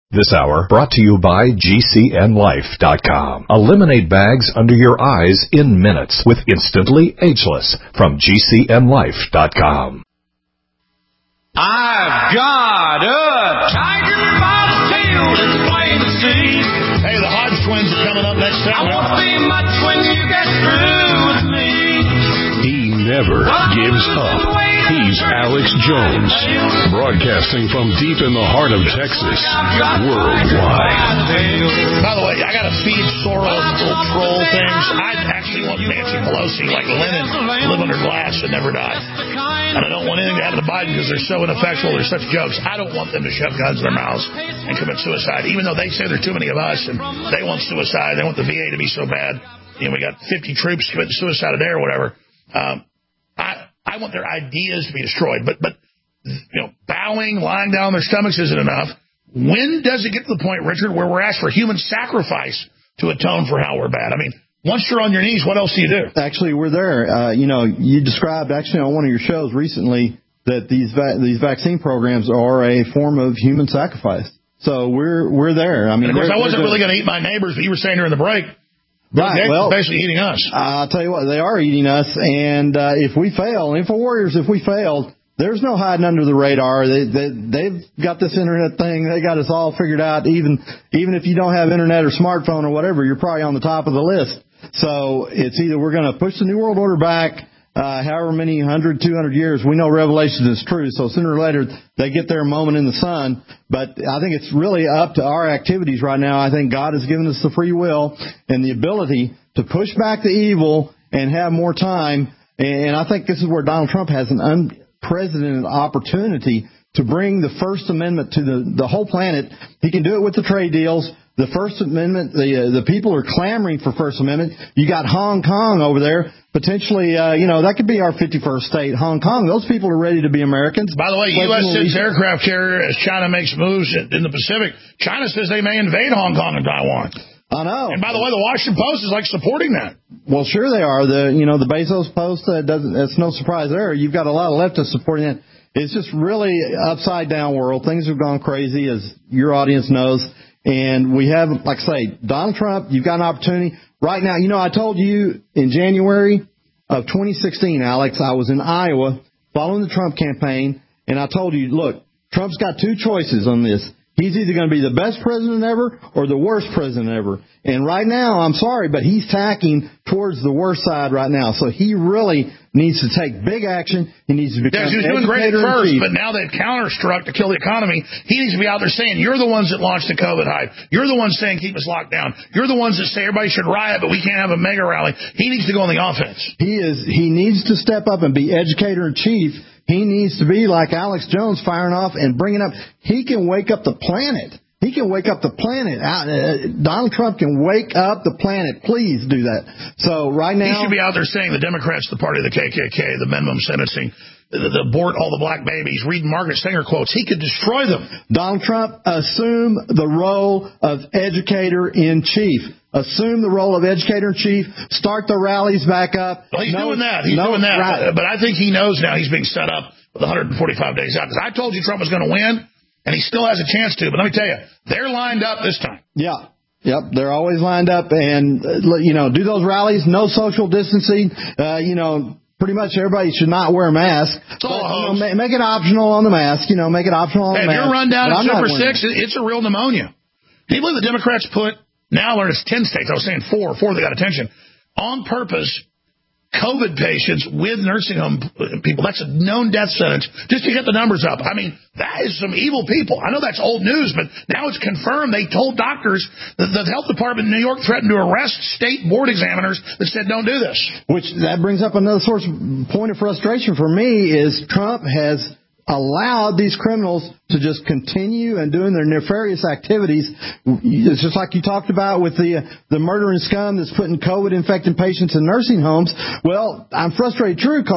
This hour brought to you by GCNLife.com. Eliminate bags under your eyes in minutes with Instantly Ageless from GCNLife.com. I've got a tiger by the tail, it's plain to see. Hey, the Hodge twins are coming up next time. I won't be much when you get through with me. He never gives up. He's Alex Jones, broadcasting from deep in the heart of Texas, worldwide. By the way, I got to feed Soros little troll things. I actually want Nancy Pelosi, like Lenin, live under glass and never die. And I don't want anything to happen to Biden because they're so ineffectual. They're such jokes. I don't want them to shove guns in their mouths and commit suicide, even though they say there are too many of us and they want suicide. They want the VA to be so bad. You know, we got 50 troops committing suicide a day or whatever. I want their ideas to be destroyed. But you know, bowing, lying down on their stomachs isn't enough. When does it get to the point, Richard, where we're asked for human sacrifice to atone for how we're bad? I mean, once you're on your knees, what else do you do? Actually, we're there. You described actually on one of your shows recently that these vaccine programs are a form of human sacrifice. So we're there. I mean, of course, I wasn't really going to eat my neighbors, but you were saying during the break. Right, well, basically eating us. I'll tell you what, they are eating us, and if we fail, InfoWarriors, if we failed, there's no hiding under the radar. They've got this internet thing. They got us all figured out. Even if you don't have internet or smartphone or whatever, you're probably on the top of the list. So it's either we're going to push the New World Order back, however many 100, 200 years. We know Revelation is true, so sooner or later they get their moment in the sun. But I think it's really up to our activities right now. I think God has given us the free will and the ability to push back the evil and have more time. And I think this is where Donald Trump has an unprecedented opportunity to bring the First Amendment to the whole planet. He can do it with the trade deals. The First Amendment, the people are clamoring for First Amendment. You got Hong Kong over there. Potentially, that could be our 51st state, Hong Kong. Those people are ready to be Americans. By the way, U.S. sends aircraft carrier as China makes moves in the Pacific. China says they may invade Hong Kong and Taiwan. I know. And by the way, the Washington Post is like supporting that. Well, sure they are. The Bezos Post, that's no surprise there. You've got a lot of leftists supporting that. It's just really upside down world. Things have gone crazy, as your audience knows. And we have, like I say, Donald Trump, you've got an opportunity. Right now, I told you in January of 2016, Alex, I was in Iowa following the Trump campaign, and I told you, look, Trump's got two choices on this. He's either going to be the best president ever or the worst president ever. And right now, I'm sorry, but he's tacking towards the worst side right now. So he really needs to take big action. He needs to become he was doing great at first, but now they've counter-struck to kill the economy. He needs to be out there saying, you're the ones that launched the COVID hype. You're the ones saying keep us locked down. You're the ones that say everybody should riot, but we can't have a mega rally. He needs to go on the offense. He needs to step up and be educator-in-chief. He needs to be like Alex Jones, firing off and bringing up. He can wake up the planet. He can wake up the planet. Donald Trump can wake up the planet. Please do that. So right now, he should be out there saying the Democrats, the party of the KKK, the minimum sentencing, the abort all the black babies, reading Margaret Sanger quotes. He could destroy them. Donald Trump, assume the role of educator-in-chief. Assume the role of educator-in-chief. Start the rallies back up. Well, he's doing that. He's doing that. Right. But I think he knows now he's being set up with 145 days out. Because I told you Trump was going to win, and he still has a chance to. But let me tell you, they're lined up this time. Yeah. Yep, they're always lined up. And, do those rallies, no social distancing, pretty much everybody should not wear a mask. But, make it optional on the mask. Make it optional on the mask. If you're run down at Super 6, it's a real pneumonia. Can you believe the Democrats put, now learn it's 10 states, I was saying 4 that got attention, on purpose, COVID patients with nursing home people. That's a known death sentence just to get the numbers up. I mean, that is some evil people. I know that's old news, but now it's confirmed. They told doctors that the health department in New York threatened to arrest state board examiners that said don't do this. Which that brings up another point of frustration for me is Trump has allowed these criminals to just continue and doing their nefarious activities. It's just like you talked about with the murdering scum that's putting COVID-infected patients in nursing homes. Well, I'm frustrated,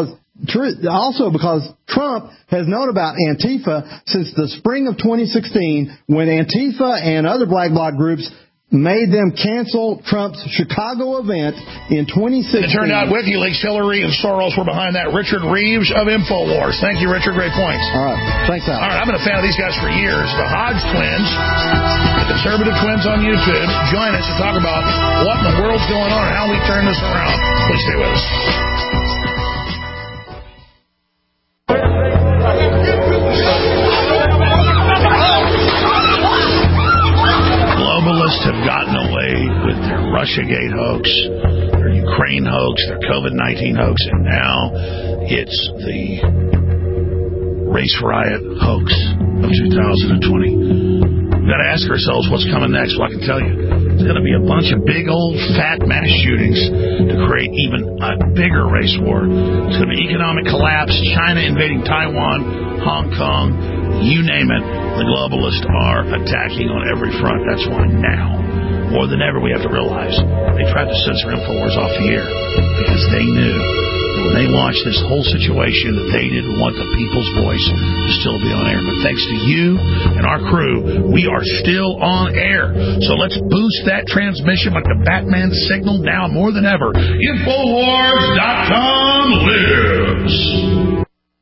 also because Trump has known about Antifa since the spring of 2016 when Antifa and other black bloc groups made them cancel Trump's Chicago event in 2016. It turned out WikiLeaks, Hillary, and Soros were behind that. Richard Reeves of InfoWars. Thank you, Richard. Great points. All right. Thanks, Al. All right. I've been a fan of these guys for years. The Hodge twins. Conservative Twins on YouTube. Join us to talk about what in the world's going on and how we turn this around. Please stay with us. Globalists have gotten away with their Russiagate hoax, their Ukraine hoax, their COVID-19 hoax, and now it's the race riot hoax of 2020. We've got to ask ourselves what's coming next. Well, I can tell you, it's going to be a bunch of big old fat mass shootings to create even a bigger race war. It's going to be economic collapse, China invading Taiwan, Hong Kong, you name it. The globalists are attacking on every front. That's why now, more than ever, we have to realize they tried to censor InfoWars off the air because they knew when they launched this whole situation that they didn't want the people's voice to still be on air. But thanks to you and our crew, we are still on air. So let's boost that transmission like the Batman signal now more than ever. InfoWars.com lives.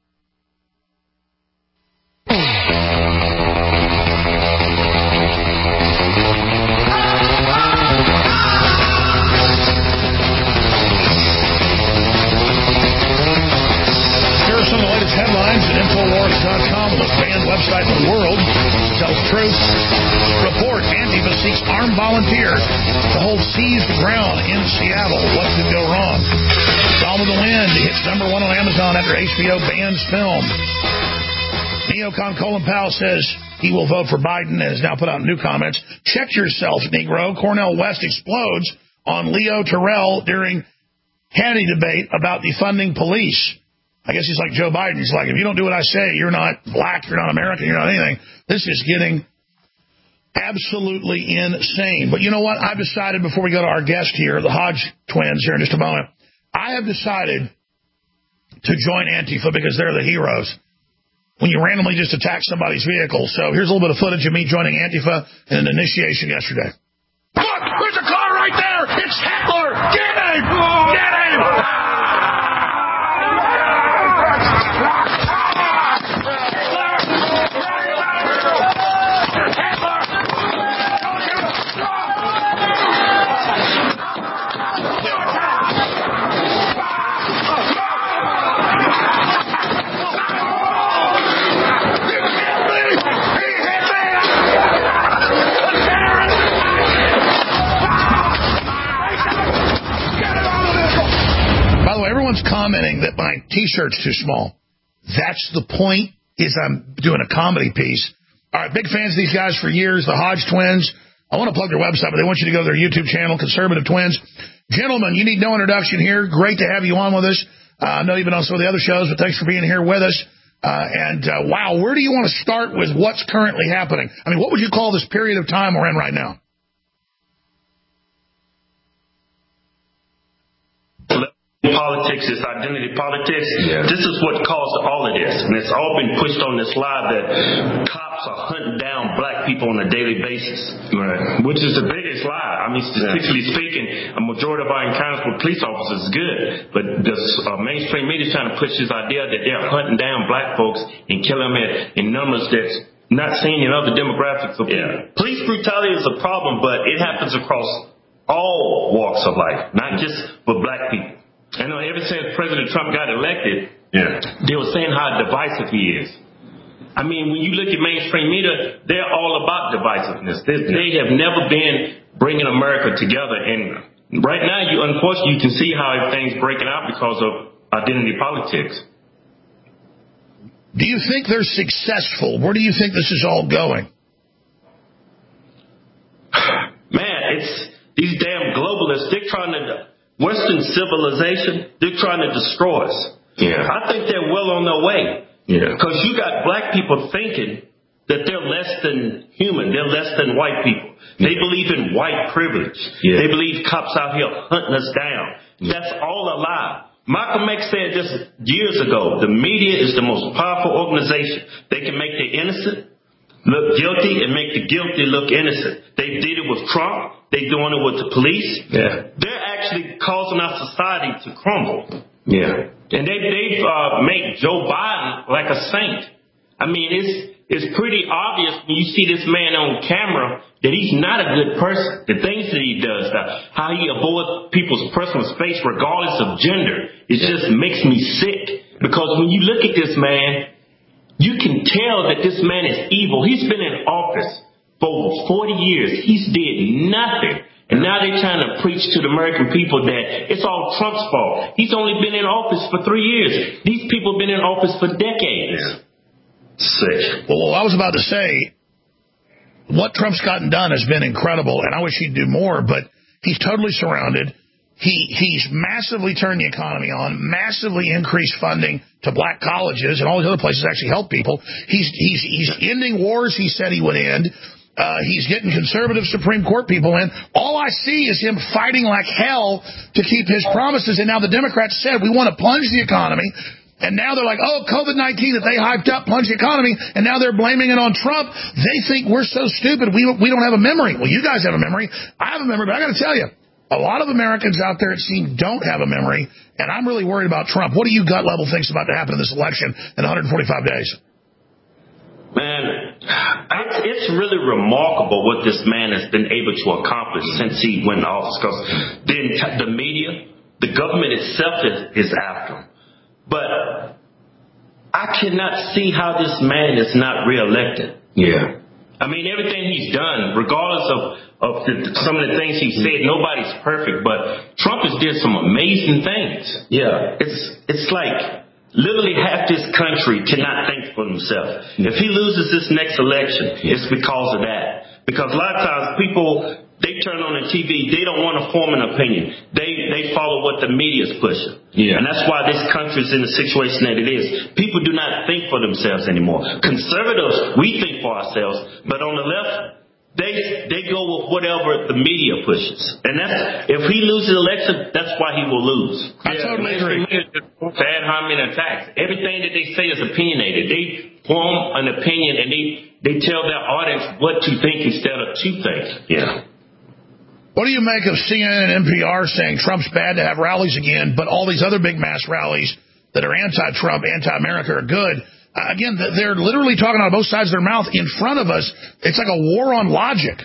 Headlines at InfoWars.com, the banned website in the world, tells the truth. Report, Antifa seeks armed volunteers to hold seized ground in Seattle. What could go wrong? Gone with the Wind hits #1 on Amazon after HBO bans film. Neocon Colin Powell says he will vote for Biden and has now put out new comments. Check yourself, Negro. Cornel West explodes on Leo Terrell during Hannity debate about defunding police. I guess he's like Joe Biden. He's like, if you don't do what I say, you're not black, you're not American, you're not anything. This is getting absolutely insane. But you know what? I've decided before we go to our guest here, the Hodge twins here in just a moment, I have decided to join Antifa because they're the heroes when you randomly just attack somebody's vehicle. So here's a little bit of footage of me joining Antifa in an initiation yesterday. Look, there's a car right there. It's Hitler. Get him. Get him. Everyone's commenting that my T-shirt's too small. That's the point, is I'm doing a comedy piece. All right, big fans of these guys for years, the Hodge twins. I want to plug their website, but they want you to go to their YouTube channel, Conservative Twins. Gentlemen, you need no introduction here. Great to have you on with us. I know you've been on some of the other shows, but thanks for being here with us. Wow, where do you want to start with what's currently happening? I mean, what would you call this period of time we're in right now? Politics, this identity politics, This is what caused all of this. And it's all been pushed on this lie that cops are hunting down black people on a daily basis. Right. Which is the biggest lie. I mean, statistically speaking, a majority of our encounters with police officers is good. But the mainstream media is trying to push this idea that they're hunting down black folks and killing them in numbers that's not seen in other demographics of people. Police brutality is a problem, but it happens across all walks of life, not just with black people. I know ever since President Trump got elected, they were saying how divisive he is. I mean, when you look at mainstream media, they're all about divisiveness. They have never been bringing America together. And right now, unfortunately, you can see how everything's breaking out because of identity politics. Do you think they're successful? Where do you think this is all going? Man, it's these damn globalists. They're trying to... Western civilization, they're trying to destroy us. I think they're well on their way. Because you got black people thinking that they're less than human. They're less than white people. They believe in white privilege. They believe cops out here hunting us down. That's all a lie. Malcolm X said this years ago. The media is the most powerful organization. They can make the innocent look guilty and make the guilty look innocent. They did it with Trump. They're doing it with the police. They're actually causing our society to crumble. And they've made Joe Biden like a saint. I mean, it's pretty obvious when you see this man on camera that he's not a good person. The things that he does, how he avoids people's personal space regardless of gender, it just makes me sick. Because when you look at this man, you can tell that this man is evil. He's been in office for over 40 years. He's did nothing. And now they're trying to preach to the American people that it's all Trump's fault. He's only been in office for 3 years. These people have been in office for decades. Sick. Well, I was about to say, what Trump's gotten done has been incredible, and I wish he'd do more, but he's totally surrounded. He's massively turned the economy on, massively increased funding to black colleges and all these other places actually help people. He's ending wars he said he would end. He's getting conservative Supreme Court people in. All I see is him fighting like hell to keep his promises, and now the Democrats said we want to plunge the economy. And now they're like, oh, COVID-19 that they hyped up, plunged the economy, and now they're blaming it on Trump. They think we're so stupid, we don't have a memory. Well, you guys have a memory. I have a memory, but I got to tell you, a lot of Americans out there, it seems, don't have a memory, and I'm really worried about Trump. What do you gut level think's about to happen in this election in 145 days? Man, it's really remarkable what this man has been able to accomplish since he went in office, because the media, the government itself is after him. But I cannot see how this man is not reelected. Yeah. I mean, everything he's done, regardless of some of the things he said, nobody's perfect, but Trump has did some amazing things. Yeah. It's like literally half this country cannot think for themselves. If he loses this next election, it's because of that. Because a lot of times people, they turn on the TV, they don't want to form an opinion. They follow what the media's pushing. Yeah. And that's why this country's in the situation that it is. People do not think for themselves anymore. Conservatives, we think for ourselves, but on the left, they go with whatever the media pushes. And that's, if he loses the election, that's why he will lose. I totally agree. Ad hominem attacks. Everything that they say is opinionated. They form an opinion and they tell their audience what to think instead of to think. Yeah. What do you make of CNN and NPR saying Trump's bad to have rallies again, but all these other big mass rallies that are anti-Trump, anti-America are good? Again, they're literally talking out of both sides of their mouth in front of us. It's like a war on logic.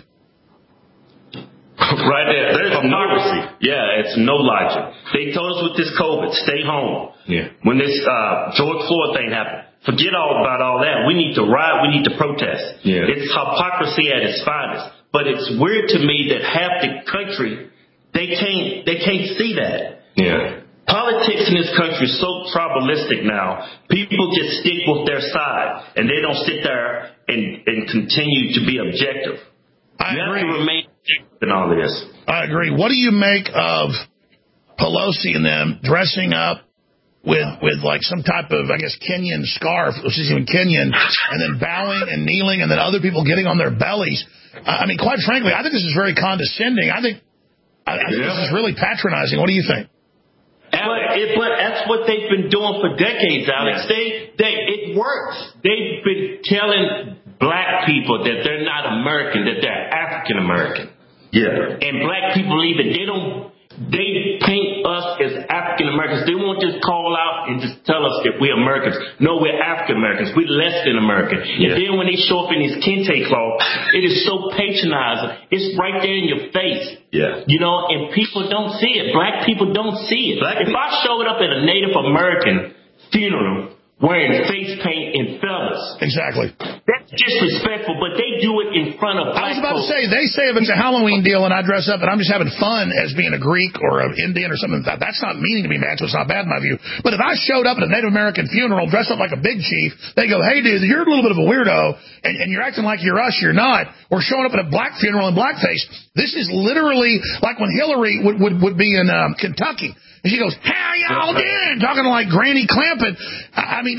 Right there. There's hypocrisy. Yeah, it's no logic. They told us with this COVID, stay home. Yeah. When this George Floyd thing happened, forget about all that. We need to riot. We need to protest. Yeah. It's hypocrisy at its finest. But it's weird to me that half the country, they can't see that. Yeah. Politics in this country is so tribalistic now. People just stick with their side, and they don't sit there and continue to be objective. I agree. Have to remain objective in all this. I agree. What do you make of Pelosi and them dressing up with like some type of, I guess, Kenyan scarf, which is even Kenyan, and then bowing and kneeling, and then other people getting on their bellies? I mean, quite frankly, I think this is very condescending. I think this is really patronizing. What do you think? But that's what they've been doing for decades, Alex. Yeah. It works. They've been telling black people that they're not American, that they're African American. Yeah. And black people even, they paint us as African Americans. They won't just call out and just tell us that we're Americans. No, we're African Americans. We're less than American. Yeah. And then when they show up in these kente cloth, it is so patronizing. It's right there in your face. Yeah. You know, and people don't see it. Black people don't see it. If I showed up at a Native American funeral wearing face paint and feathers. Exactly. That's disrespectful, but they do it in front of black I was about to say, they say if it's a Halloween deal and I dress up and I'm just having fun as being a Greek or an Indian or something, that's not meaning to be bad, so it's not bad in my view. But if I showed up at a Native American funeral dressed up like a big chief, they go, hey, dude, you're a little bit of a weirdo, and you're acting like you're us, you're not. Or showing up at a black funeral in blackface. This is literally like when Hillary would be in Kentucky. And she goes, how y'all doing? Talking like Granny Clampett. I mean,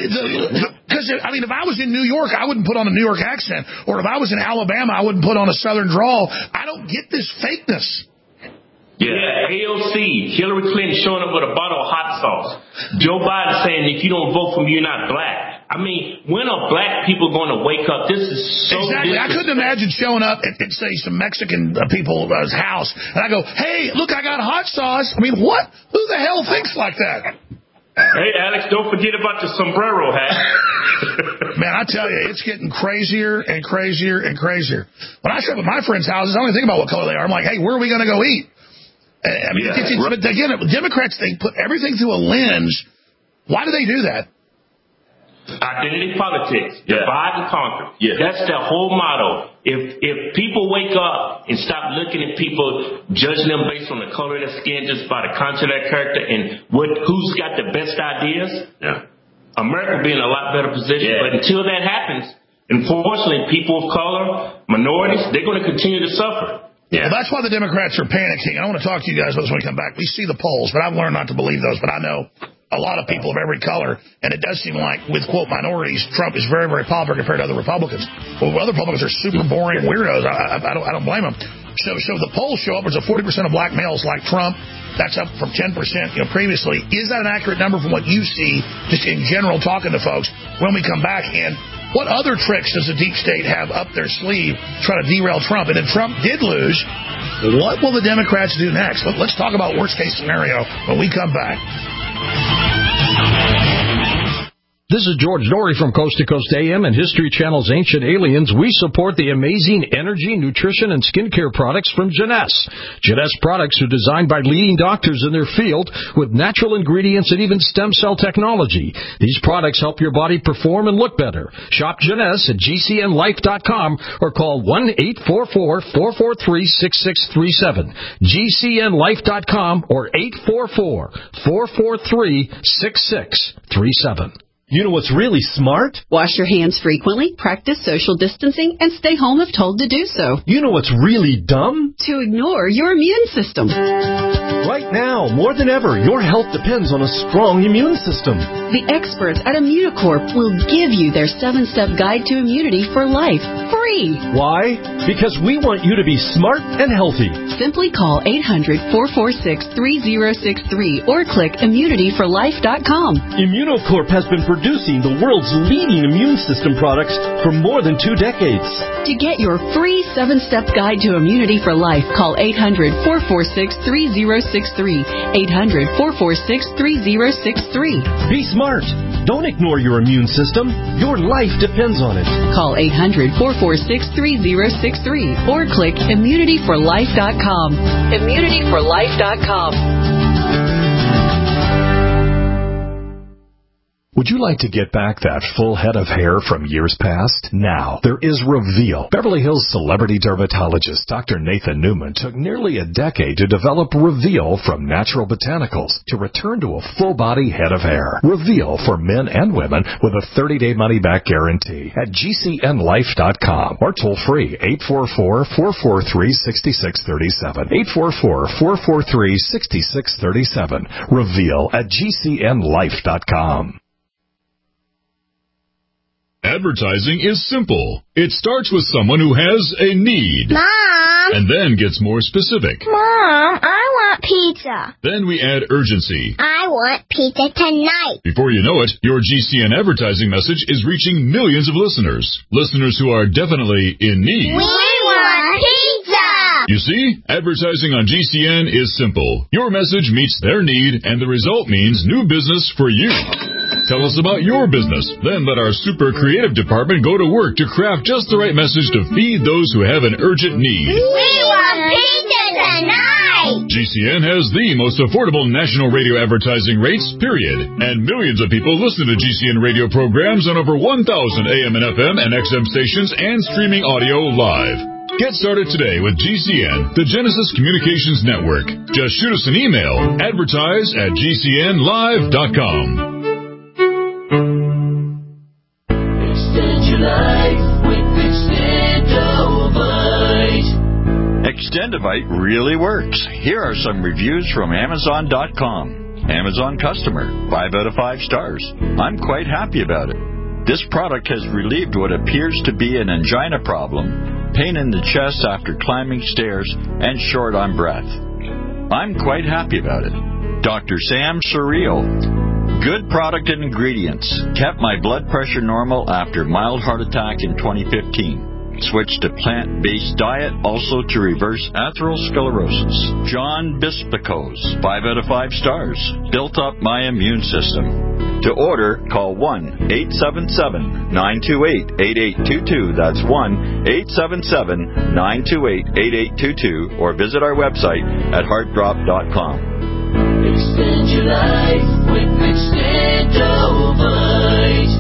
if I was in New York, I wouldn't put on a New York accent. Or if I was in Alabama, I wouldn't put on a Southern drawl. I don't get this fakeness. Yeah, AOC, Hillary Clinton showing up with a bottle of hot sauce. Joe Biden saying if you don't vote for me, you're not black. I mean, when are black people going to wake up? This is so exactly. I couldn't imagine showing up at say some Mexican people's house, and I go, "Hey, look, I got hot sauce." I mean, what? Who the hell thinks like that? Hey, Alex, don't forget about the sombrero hat. Man, I tell you, it's getting crazier and crazier and crazier. When I show up at my friends' houses, I don't even think about what color they are. I'm like, hey, where are we going to go eat? I mean, but again, Democrats, they put everything through a lens. Why do they do that? Identity politics, divide and conquer. Yeah. That's their whole motto. If people wake up and stop looking at people, judging them based on the color of their skin, just by the content of their character and who's got the best ideas, America will be in a lot better position. Yeah. But until that happens, unfortunately, people of color, minorities, they're going to continue to suffer. Yeah. Well, that's why the Democrats are panicking. I want to talk to you guys about this when we come back. We see the polls, but I've learned not to believe those. But I know a lot of people of every color, and it does seem like, with, quote, minorities, Trump is very, very popular compared to other Republicans. Well, other Republicans are super boring weirdos. I don't blame them. So the polls show upwards of 40% of black males like Trump. That's up from 10% previously. Is that an accurate number from what you see, just in general, talking to folks, when we come back? And what other tricks does the deep state have up their sleeve to try to derail Trump? And if Trump did lose, what will the Democrats do next? Let's talk about worst-case scenario when we come back. This is George Norrie from Coast to Coast AM and History Channel's Ancient Aliens. We support the amazing energy, nutrition, and skincare products from Jeunesse. Jeunesse products are designed by leading doctors in their field with natural ingredients and even stem cell technology. These products help your body perform and look better. Shop Jeunesse at GCNlife.com or call 1-844-443-6637. GCNlife.com or 844-443-6637. You know what's really smart? Wash your hands frequently, practice social distancing, and stay home if told to do so. You know what's really dumb? To ignore your immune system. Right now, more than ever, your health depends on a strong immune system. The experts at Immunocorp will give you their 7-step guide to immunity for life, free. Why? Because we want you to be smart and healthy. Simply call 800-446-3063 or click immunityforlife.com. Immunocorp has been producing the world's leading immune system products for more than 2 decades. To get your free 7-step guide to immunity for life, call 800-446-3063. 800-446-3063. Be smart. Don't ignore your immune system. Your life depends on it. Call 800-446-3063 or click immunityforlife.com. Immunityforlife.com. Would you like to get back that full head of hair from years past? Now, there is Reveal. Beverly Hills celebrity dermatologist Dr. Nathan Newman took nearly a decade to develop Reveal from natural botanicals to return to a full-body head of hair. Reveal for men and women with a 30-day money-back guarantee at GCNlife.com or toll-free 844-443-6637. 844-443-6637. Reveal at GCNlife.com. Advertising is simple. It starts with someone who has a need. Mom! And then gets more specific. Mom, I want pizza. Then we add urgency. I want pizza tonight. Before you know it, your GCN advertising message is reaching millions of listeners. Listeners who are definitely in need. We want pizza! You see, advertising on GCN is simple. Your message meets their need, and the result means new business for you. Tell us about your business. Then let our super creative department go to work to craft just the right message to feed those who have an urgent need. We want pizza tonight! GCN has the most affordable national radio advertising rates, period. And millions of people listen to GCN radio programs on over 1,000 AM and FM and XM stations and streaming audio live. Get started today with GCN, the Genesis Communications Network. Just shoot us an email, advertise@gcnlive.com. Extend your life with Extendovite. Extendovite really works. Here are some reviews from Amazon.com. Amazon customer, 5 out of 5 stars. I'm quite happy about it. This product has relieved what appears to be an angina problem, pain in the chest after climbing stairs, and short on breath. I'm quite happy about it. Dr. Sam Surreal. Good product and ingredients. Kept my blood pressure normal after mild heart attack in 2015. Switch to plant-based diet, also to reverse atherosclerosis. John Bispicos, 5 out of 5 stars. Built up my immune system. To order, call 1-877-928-8822. That's 1-877-928-8822. Or visit our website at heartdrop.com. Extend your life with Extendovite.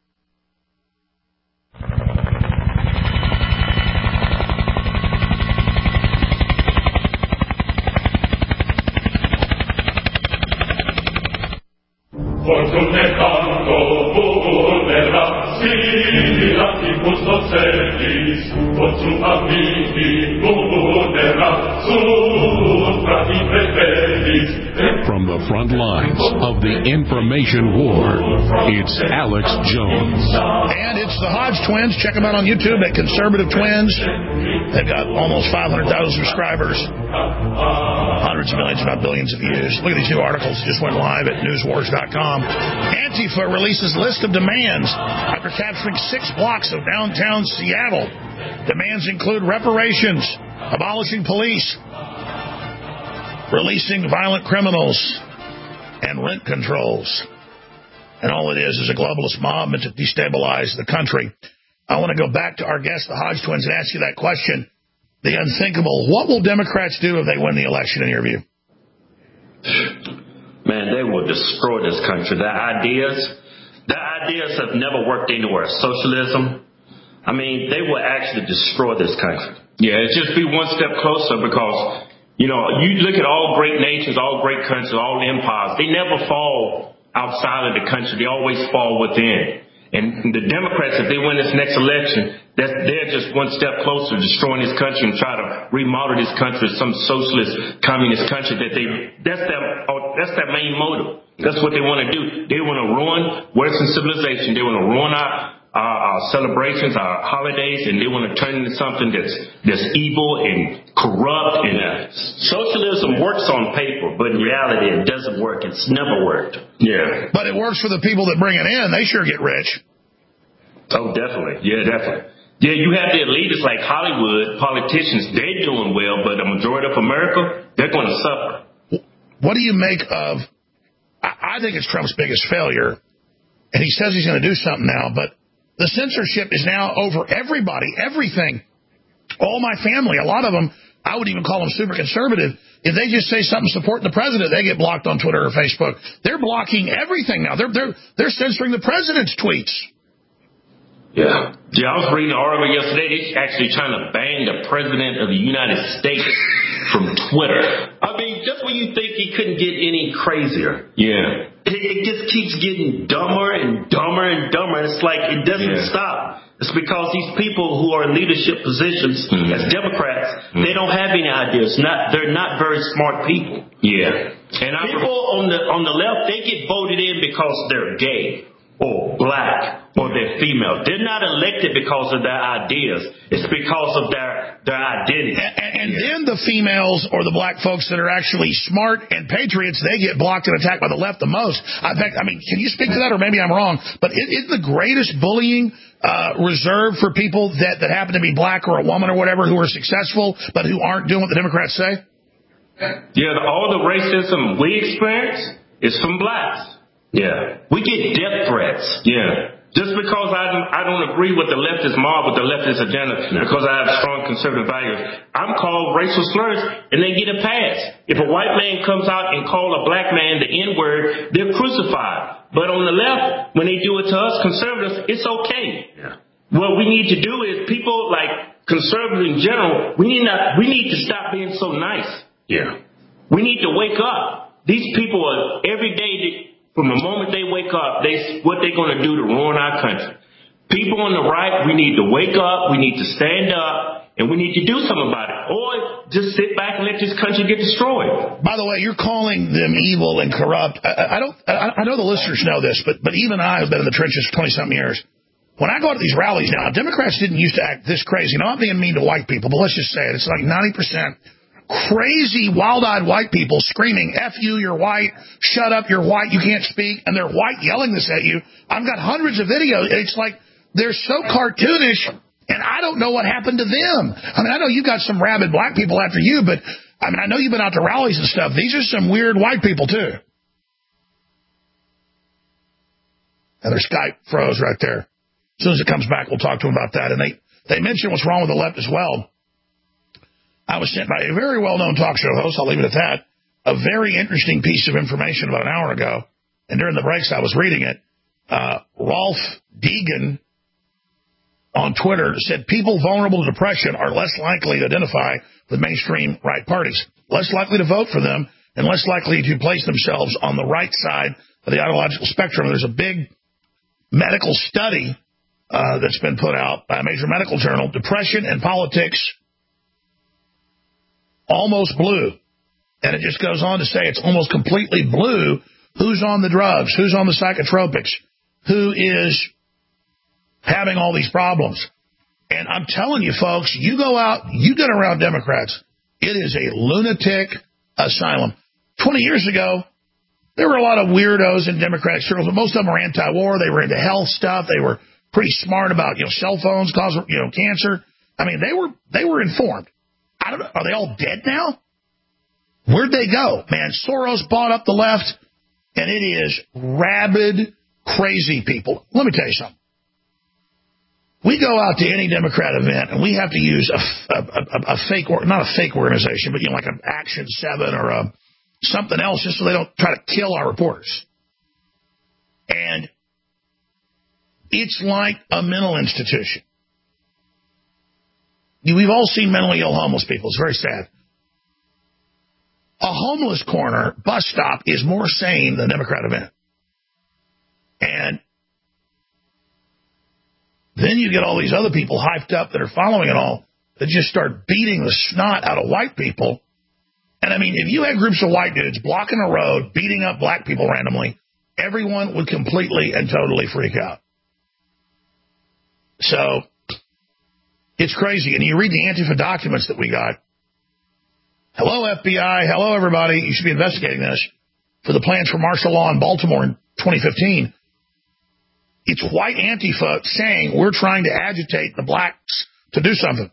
Fortune tanto volerà, sfidati questo servis, fortune amici volerà, su frati preferis. From the front lines of the information war, it's Alex Jones. And it's the Hodge Twins. Check them out on YouTube at Conservative Twins. They've got almost 500,000 subscribers. Hundreds of millions, about billions of views. Look at these new articles. Just went live at newswars.com. Antifa releases list of demands after capturing 6 blocks of downtown Seattle. Demands include reparations, abolishing police, releasing violent criminals, and rent controls. And all it is a globalist mob meant to destabilize the country. I want to go back to our guest, the Hodge Twins, and ask you that question. The unthinkable. What will Democrats do if they win the election, in your view? Man, they will destroy this country. The ideas have never worked anywhere. Socialism, I mean, they will actually destroy this country. Yeah, it's just be one step closer because, you know, you look at all great nations, all great countries, all empires, they never fall outside of the country. They always fall within. And the Democrats, if they win this next election, they're just one step closer to destroying this country and try to remodel this country as some socialist, communist country that's their main motive. That's what they want to do. They want to ruin Western civilization. They want to ruin our celebrations, our holidays, and they want to turn into something that's evil and corrupt. And socialism works on paper, but in reality, it doesn't work. It's never worked. Yeah. But it works for the people that bring it in. They sure get rich. Oh, definitely. Yeah, definitely. Yeah, you have the elitists like Hollywood, politicians, they're doing well, but the majority of America, they're going to suffer. What do you make of, I think it's Trump's biggest failure, and he says he's going to do something now, but the censorship is now over everybody, everything. All my family, a lot of them, I would even call them super conservative. If they just say something supporting the president, they get blocked on Twitter or Facebook. They're blocking everything now. They're censoring the president's tweets. Yeah. I was reading an article yesterday. They're actually trying to ban the president of the United States from Twitter. I mean, just when you think he couldn't get any crazier. Yeah. It just keeps getting dumber and dumber and dumber. It's like it doesn't stop. It's because these people who are in leadership positions as Democrats, they don't have any ideas. They're not very smart people. Yeah. And people on the left, they get voted in because they're gay or black or they're female. They're not elected because of their ideas. It's because of their identity. And then the females or the black folks that are actually smart and patriots, they get blocked and attacked by the left the most. In fact, I mean, can you speak to that? Or maybe I'm wrong. But isn't the greatest bullying reserved for people that happen to be black or a woman or whatever who are successful but who aren't doing what the Democrats say? Yeah, all the racism we experience is from blacks. Yeah. We get death threats. Yeah. Just because I don't agree with the leftist mob, with the leftist agenda, because I have strong conservative values, I'm called racial slurs and they get a pass. If a white man comes out and call a black man the N-word, they're crucified. But on the left, when they do it to us conservatives, it's okay. Yeah. What we need to do is people like conservatives in general, we need to stop being so nice. Yeah. We need to wake up. These people are every day. From the moment they wake up, what they're going to do to ruin our country. People on the right, we need to wake up, we need to stand up, and we need to do something about it. Or just sit back and let this country get destroyed. By the way, you're calling them evil and corrupt. I know the listeners know this, but even I have been in the trenches for 20-something years. When I go to these rallies now, Democrats didn't used to act this crazy. Now, I'm being mean to white people, but let's just say it. It's like 90%. Crazy, wild-eyed white people screaming, F you, you're white, shut up, you're white, you can't speak, and they're white yelling this at you. I've got hundreds of videos. It's like they're so cartoonish And I don't know what happened to them. I mean, I know you've got some rabid black people after you, but I mean, I know you've been out to rallies and stuff. These are some weird white people, too. And their Skype froze right there. As soon as it comes back, we'll talk to them about that. And they mentioned what's wrong with the left as well. I was sent by a very well-known talk show host, I'll leave it at that, a very interesting piece of information about an hour ago. And during the breaks, I was reading it. Rolf Deegan on Twitter said people vulnerable to depression are less likely to identify with mainstream right parties, less likely to vote for them, and less likely to place themselves on the right side of the ideological spectrum. There's a big medical study that's been put out by a major medical journal, Depression and Politics Almost Blue. And it just goes on to say it's almost completely blue. Who's on the drugs? Who's on the psychotropics? Who is having all these problems? And I'm telling you, folks, you go out, you get around Democrats, it is a lunatic asylum. 20 years ago, there were a lot of weirdos in Democratic circles, but most of them were anti-war. They were into health stuff. They were pretty smart about, cell phones cause, cancer. I mean, they were informed. I don't know. Are they all dead now? Where'd they go? Man, Soros bought up the left, and it is rabid, crazy people. Let me tell you something. We go out to any Democrat event, and we have to use a fake, not a fake organization, but like an Action 7 or something else, just so they don't try to kill our reporters. And it's like a mental institution. We've all seen mentally ill homeless people. It's very sad. A homeless corner bus stop is more sane than a Democrat event. And then you get all these other people hyped up that are following it all that just start beating the snot out of white people. And I mean, if you had groups of white dudes blocking a road, beating up black people randomly, everyone would completely and totally freak out. So it's crazy. And you read the Antifa documents that we got. Hello, FBI. Hello, everybody. You should be investigating this for the plans for martial law in Baltimore in 2015. It's white Antifa saying we're trying to agitate the blacks to do something.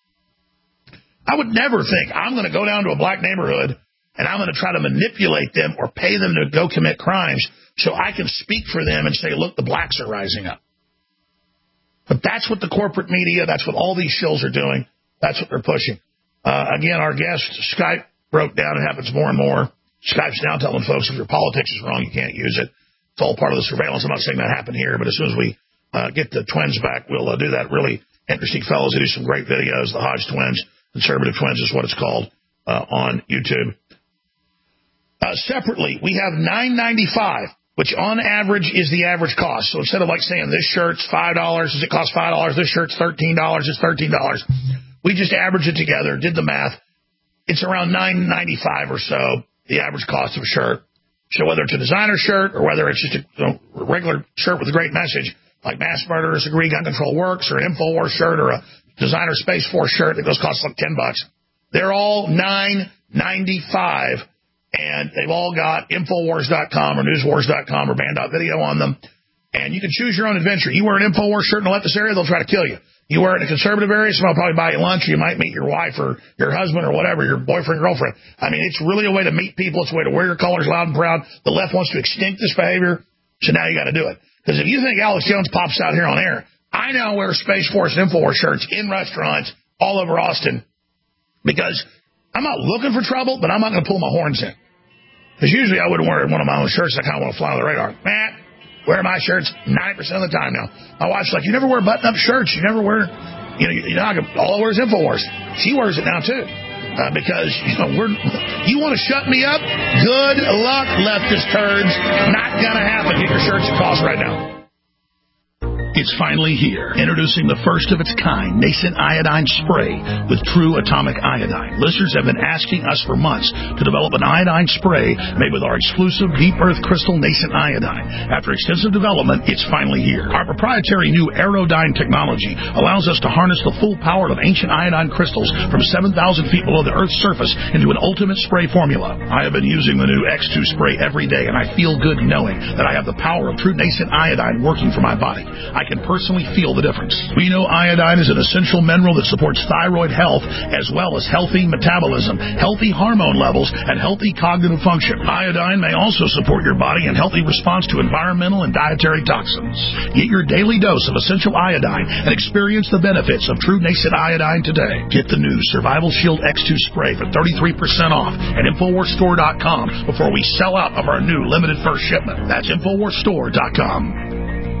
I would never think I'm going to go down to a black neighborhood and I'm going to try to manipulate them or pay them to go commit crimes so I can speak for them and say, look, the blacks are rising up. But that's what the corporate media, that's what all these shills are doing. That's what they're pushing. Again, our guest, Skype broke down. It happens more and more. Skype's now telling folks if your politics is wrong, you can't use it. It's all part of the surveillance. I'm not saying that happened here, but as soon as we get the twins back, we'll do that. Really interesting fellows who do some great videos. The Hodge twins, Conservative Twins is what it's called on YouTube. Separately, we have $9.95, which on average is the average cost. So instead of like saying this shirt's $5, does it cost $5? This shirt's $13, it's $13. We just averaged it together, did the math. It's around $9.95 or so, the average cost of a shirt. So whether it's a designer shirt or whether it's just a regular shirt with a great message, like Mass Murderers Agree Gun Control Works, or an InfoWars shirt, or a designer Space Force shirt that costs like $10, they're all $9.95, and they've all got Infowars.com or Newswars.com or Band.video on them. And you can choose your own adventure. You wear an InfoWars shirt in the leftist area, they'll try to kill you. You wear it in a conservative area, someone will probably buy you lunch, or you might meet your wife or your husband or whatever, your boyfriend, girlfriend. I mean, it's really a way to meet people. It's a way to wear your colors loud and proud. The left wants to extinct this behavior, so now you got to do it. Because if you think Alex Jones pops out here on air, I now wear Space Force and InfoWars shirts in restaurants all over Austin because I'm not looking for trouble, but I'm not going to pull my horns in. Because usually I wouldn't wear one of my own shirts. I kind of want to fly on the radar. Matt, wear my shirts 90% of the time now. My wife's like, you never wear button-up shirts. You never wear, all I wear is InfoWars. She wears it now, too. Because, you want to shut me up? Good luck, leftist turds. Not going to happen. Get your shirts at cost right now. It's finally here. Introducing the first of its kind nascent iodine spray with true atomic iodine. Listeners have been asking us for months to develop an iodine spray made with our exclusive deep earth crystal nascent iodine. After extensive development, it's finally here. Our proprietary new Aerodyne technology allows us to harness the full power of ancient iodine crystals from 7,000 feet below the Earth's surface into an ultimate spray formula. I have been using the new X2 spray every day, and I feel good knowing that I have the power of true nascent iodine working for my body. I can personally feel the difference. We know iodine is an essential mineral that supports thyroid health as well as healthy metabolism, healthy hormone levels, and healthy cognitive function. Iodine may also support your body in healthy response to environmental and dietary toxins. Get your daily dose of essential iodine and experience the benefits of True Nascent Iodine today. Get the new Survival Shield X2 spray for 33% off at InfoWarsStore.com before we sell out of our new limited first shipment. That's InfoWarsStore.com.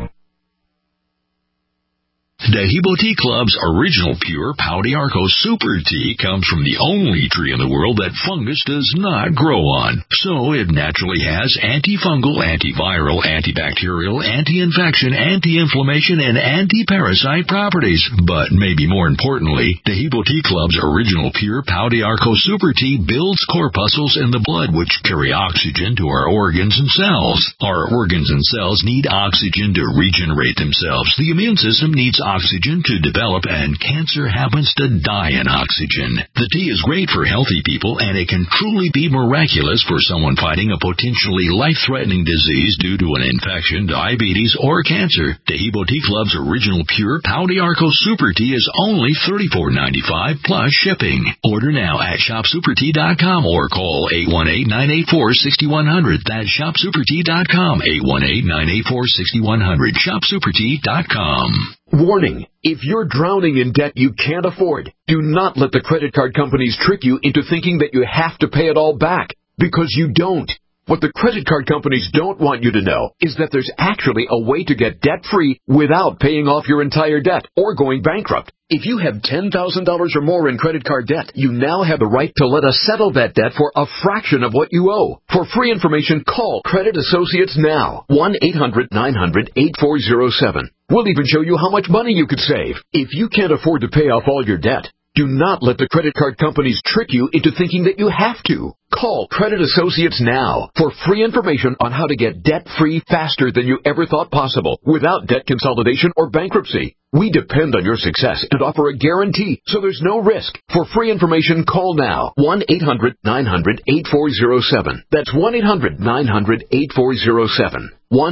Dehibo Tea Club's original pure Pau d'Arco Super Tea comes from the only tree in the world that fungus does not grow on. So it naturally has antifungal, antiviral, antibacterial, anti-infection, anti-inflammation, and anti-parasite properties. But maybe more importantly, Dehibo Tea Club's original pure Pau d'Arco Super Tea builds corpuscles in the blood which carry oxygen to our organs and cells. Our organs and cells need oxygen to regenerate themselves. The immune system needs oxygen to develop, and cancer happens to die in oxygen. The tea is great for healthy people, and it can truly be miraculous for someone fighting a potentially life-threatening disease due to an infection, diabetes, or cancer. Dehibo Tea Club's original pure Pau d'Arco Super Tea is only $34.95 plus shipping. Order now at ShopSuperTea.com or call 818-984-6100. That's ShopSuperTea.com, 818-984-6100. ShopSuperTea.com. Warning, if you're drowning in debt you can't afford, do not let the credit card companies trick you into thinking that you have to pay it all back, because you don't. What the credit card companies don't want you to know is that there's actually a way to get debt-free without paying off your entire debt or going bankrupt. If you have $10,000 or more in credit card debt, you now have the right to let us settle that debt for a fraction of what you owe. For free information, call Credit Associates now. 1-800-900-8407. We'll even show you how much money you could save. If you can't afford to pay off all your debt, do not let the credit card companies trick you into thinking that you have to. Call Credit Associates now for free information on how to get debt-free faster than you ever thought possible without debt consolidation or bankruptcy. We depend on your success and offer a guarantee, so there's no risk. For free information, call now. 1-800-900-8407. That's 1-800-900-8407.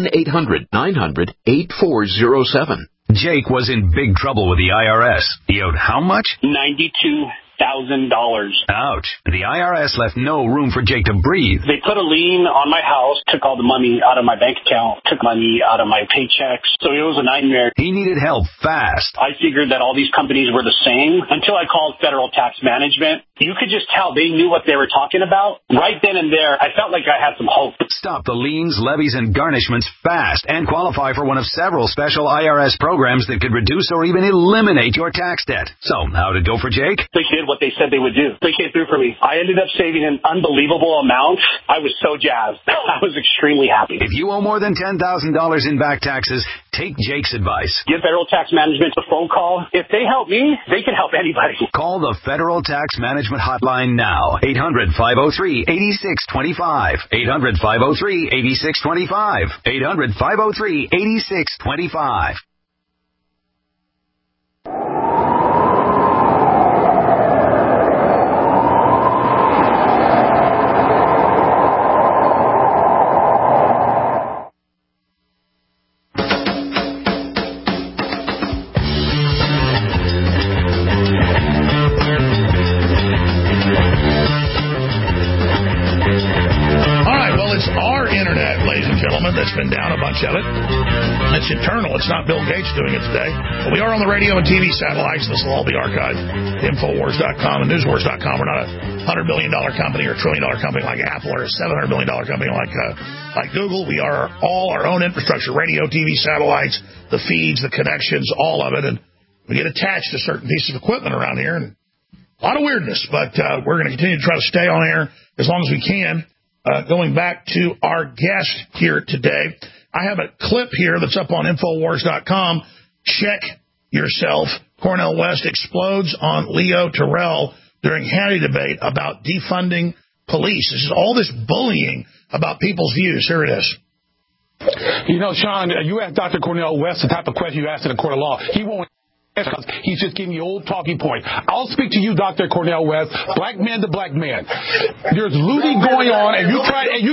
1-800-900-8407. Jake was in big trouble with the IRS. He owed how much? $92,000. Ouch. The IRS left no room for Jake to breathe. They put a lien on my house, took all the money out of my bank account, took money out of my paychecks. So it was a nightmare. He needed help fast. I figured that all these companies were the same until I called Federal Tax Management. You could just tell they knew what they were talking about. Right then and there, I felt like I had some hope. Stop the liens, levies, and garnishments fast and qualify for one of several special IRS programs that could reduce or even eliminate your tax debt. So, how'd it go for Jake? They did what they said they would do. They came through for me. I ended up saving an unbelievable amount. I was so jazzed. I was extremely happy. If you owe more than $10,000 in back taxes, take Jake's advice. Give Federal Tax Management a phone call. If they help me, they can help anybody. Call the Federal Tax Management Hotline now. 800-503-8625. 800-503-8625. 800-503-8625. That's been down, a bunch of it. It's eternal. It's not Bill Gates doing it today. But we are on the radio and TV satellites. This will all be archived. Infowars.com and Newswars.com. We're not a $100 billion company or $1 trillion company like Apple or a $700 million company like Google. We are all our own infrastructure, radio, TV, satellites, the feeds, the connections, all of it. And we get attached to certain pieces of equipment around here. And a lot of weirdness, but we're going to continue to try to stay on air as long as we can. Going back to our guest here today, I have a clip here that's up on Infowars.com. Check yourself. Cornel West explodes on Leo Terrell during Hannity debate about defunding police. This is all this bullying about people's views. Here it is. You know, Sean, you asked Dr. Cornel West the type of question you asked in a court of law. He won't He's just giving you old talking point. I'll speak to you, Dr. Cornel West, black man to black man. There's looting going on, and you try to,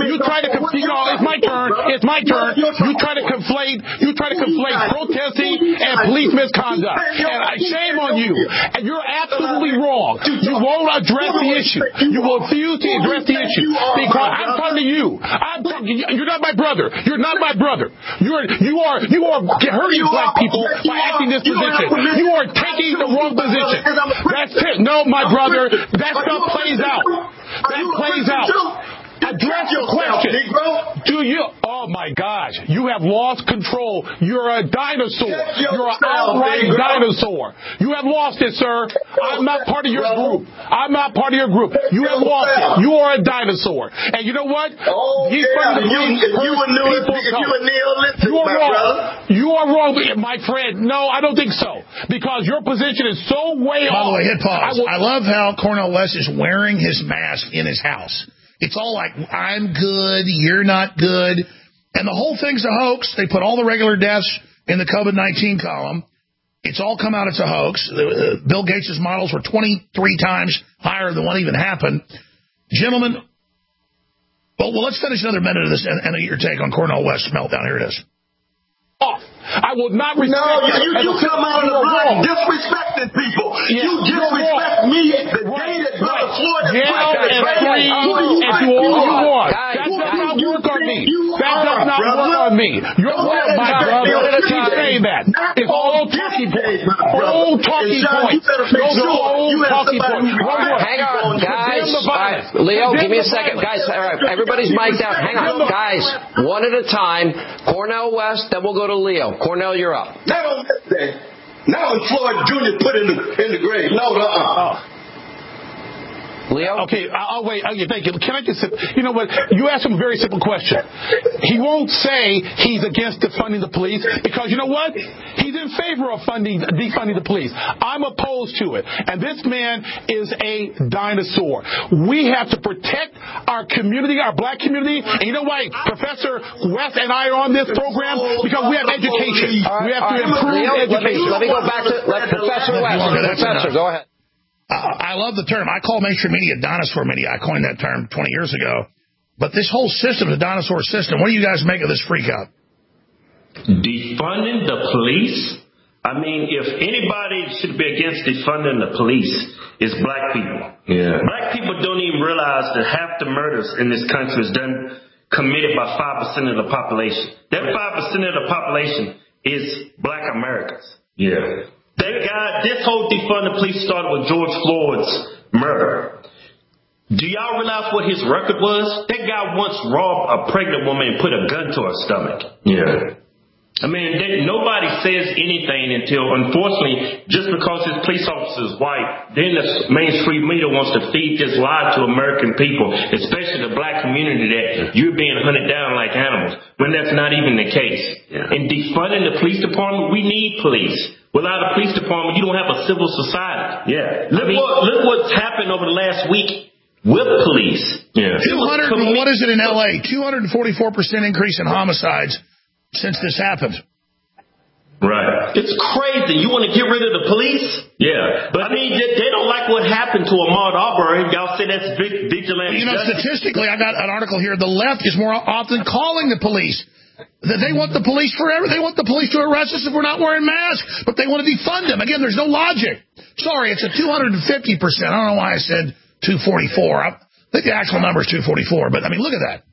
it's my turn. You try to conflate protesting and police misconduct. And shame on you. And you're absolutely wrong. You won't address the issue. You will refuse to address the issue. Because I'm talking to you. You're not my brother. You're not my brother. You are hurting black people by acting this position. You are taking the wrong position. That's it. No, my brother, that stuff plays out. That plays out. Address the question. Do you? Oh my gosh! You have lost control. You're a dinosaur. You're an outright dinosaur. You have lost it, sir. I'm not part of your group. I'm not part of your group. You have lost it. You are a dinosaur. And you know what? He's from the You are wrong. You are wrong, my friend. No, I don't think so. Because your position is so way off. By the way, hit pause. I love how Cornel West is wearing his mask in his house. It's all like, I'm good, you're not good. And the whole thing's a hoax. They put all the regular deaths in the COVID-19 column. It's all come out, it's a hoax. Bill Gates' models were 23 times higher than what even happened. Gentlemen, well, let's finish another minute of this and your take on Cornel West's meltdown. Here it is. I will not respect you come out of the block disrespecting people. Yeah, you disrespect me the day that Brother Floyd is That does not work on me. That does not work on me. You're my brother. Keep saying that. It's all talking points. Old talking points. Those are old talking points. Hang on, guys. Leo, give me a second. Guys, all right, everybody's mic'd out. Hang on. Guys, one at a time. Cornel West, then we'll go to Leo. Cornel, you're up. Now Floyd Jr. put in the grave. No, Leo? Okay, I'll wait. Okay, thank you. Can I just, you know what? You asked him a very simple question. He won't say he's against defunding the police because you know what? He's in favor of defunding the police. I'm opposed to it. And this man is a dinosaur. We have to protect our community, our black community. And you know why Professor West and I are on this program? Because we have education. We have to improve education. Let me go back to Professor West. Professor, go ahead. I love the term. I call mainstream media dinosaur media. I coined that term 20 years ago. But this whole system is a dinosaur system. What do you guys make of this freak out? Defunding the police? I mean, if anybody should be against defunding the police, it's black people. Yeah. Black people don't even realize that half the murders in this country is committed by 5% of the population. That 5% of the population is black Americans. Yeah. This whole defund the police started with George Floyd's murder. Do y'all realize what his record was? That guy once robbed a pregnant woman and put a gun to her stomach. Yeah. I mean, nobody says anything until, unfortunately, just because his police officer is white, then the mainstream media wants to feed this lie to American people, especially the black community, that you're being hunted down like animals, when that's not even the case. Yeah. In defunding the police department, we need police. Without a police department, you don't have a civil society. Yeah. Look what's happened over the last week with police. Yeah. 200, what is it in L.A.? 244% increase in homicides since this happened. Right. It's crazy. You want to get rid of the police? Yeah. But I mean, they don't like what happened to Ahmaud Arbery. Y'all say that's vigilante. You know, statistically, I got an article here. The left is more often calling the police. They want the police forever. They want the police to arrest us if we're not wearing masks, but they want to defund them. Again, there's no logic. Sorry, it's a 250%. I don't know why I said 244. I think the actual number is 244, but I mean, look at that.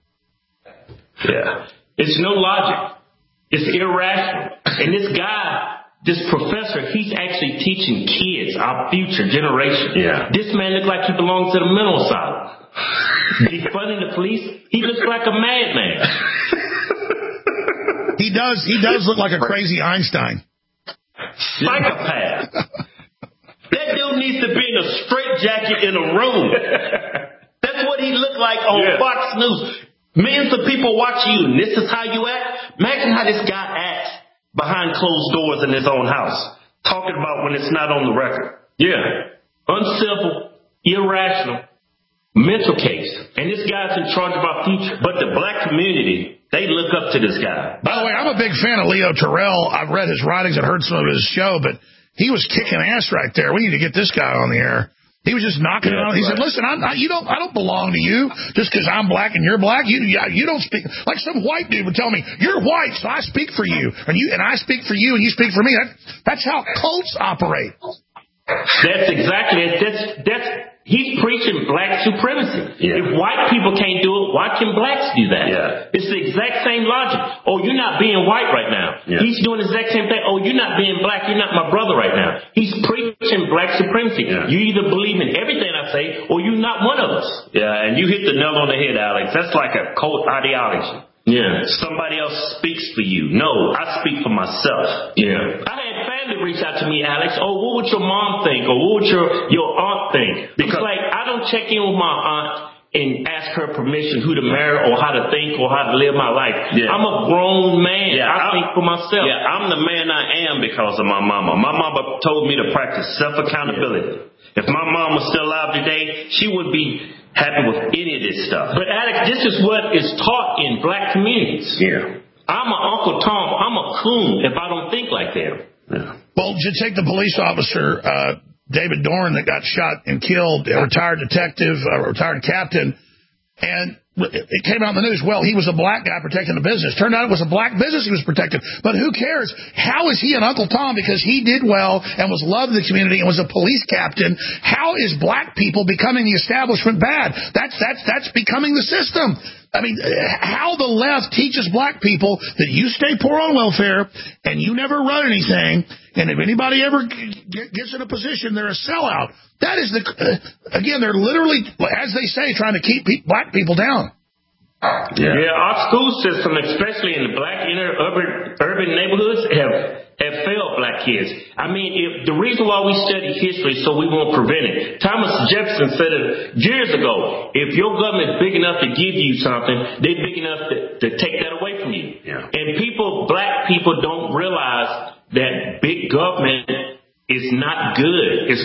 Yeah. It's no logic. It's irrational. And this guy, this professor, he's actually teaching kids, our future generation. Yeah. This man looks like he belongs to the mental asylum. Defunding the police, he looks like a madman. He does look like a crazy Einstein. Psychopath. That dude needs to be in a straitjacket in a room. That's what he looked like on Fox News. Millions of people watching you, and this is how you act. Imagine how this guy acts behind closed doors in his own house, talking about when it's not on the record. Yeah. Uncivil, irrational, mental case. And this guy's in charge of our future. But the black community, they look up to this guy. By the way, I'm a big fan of Leo Terrell. I've read his writings and heard some of his show, but he was kicking ass right there. We need to get this guy on the air. He was just knocking it out. He said, "Listen, I don't belong to you just because I'm black and you're black. You don't speak like some white dude would tell me you're white, so I speak for you, and I speak for you, and you speak for me. That's how cults operate." That's exactly it. He's preaching black supremacy. Yeah. If white people can't do it, why can blacks do that? Yeah. It's the exact same logic. Oh, you're not being white right now. Yeah. He's doing the exact same thing. Oh, you're not being black. You're not my brother right now. He's preaching black supremacy. Yeah. You either believe in everything I say or you're not one of us. Yeah, and you hit the nail on the head, Alex. That's like a cult ideology. Yeah. Somebody else speaks for you. No, I speak for myself. Yeah. I had family reach out to me, Alex. Oh, what would your mom think? Or what would your aunt think? Because like I don't check in with my aunt and ask her permission who to marry or how to think or how to live my life. Yeah. I'm a grown man. Yeah, I think for myself. Yeah, I'm the man I am because of my mama. My mama told me to practice self-accountability. Yeah. If my mom was still alive today, she would be happy with any of this stuff. But Alex, this is what is taught in black communities. Yeah. I'm an Uncle Tom. I'm a coon if I don't think like them. Yeah. Well, you take the police officer, David Dorn, that got shot and killed, a retired detective, a retired captain, and it came out in the news, well, he was a black guy protecting the business. Turned out it was a black business he was protecting. But who cares? How is he an Uncle Tom because he did well and was loved in the community and was a police captain? How is black people becoming the establishment bad? That's becoming the system. I mean, how the left teaches black people that you stay poor on welfare and you never run anything, and if anybody ever gets in a position, they're a sellout. That is again, they're literally, as they say, trying to keep black people down. Yeah, our school system, especially in the black inner urban neighborhoods, have failed black kids. I mean, the reason why we study history so we won't prevent it. Thomas Jefferson said it years ago. If your government's big enough to give you something, they're big enough to take that away from you. Yeah. And black people don't realize that big government is not good. It's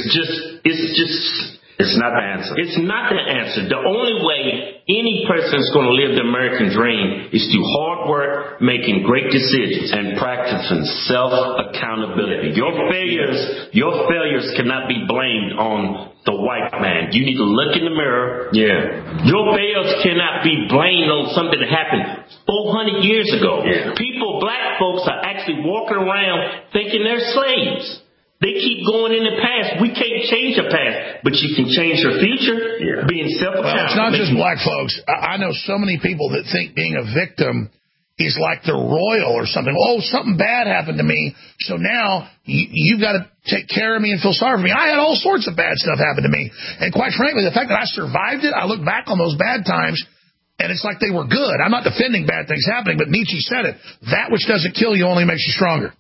not the answer. It's not the answer. The only way any person is going to live the American dream is through hard work, making great decisions, and practicing self-accountability. Your failures cannot be blamed on the white man. You need to look in the mirror. Yeah. Your failures cannot be blamed on something that happened 400 years ago. Yeah. Black folks are actually walking around thinking they're slaves. They keep going in the past. We can't change the past, but you can change your future being self-accountable. Well, it's not just black folks. I know so many people that think being a victim is like they're royal or something. Oh, something bad happened to me, so now you've got to take care of me and feel sorry for me. I had all sorts of bad stuff happen to me. And quite frankly, the fact that I survived it, I look back on those bad times, and it's like they were good. I'm not defending bad things happening, but Nietzsche said it. That which doesn't kill you only makes you stronger.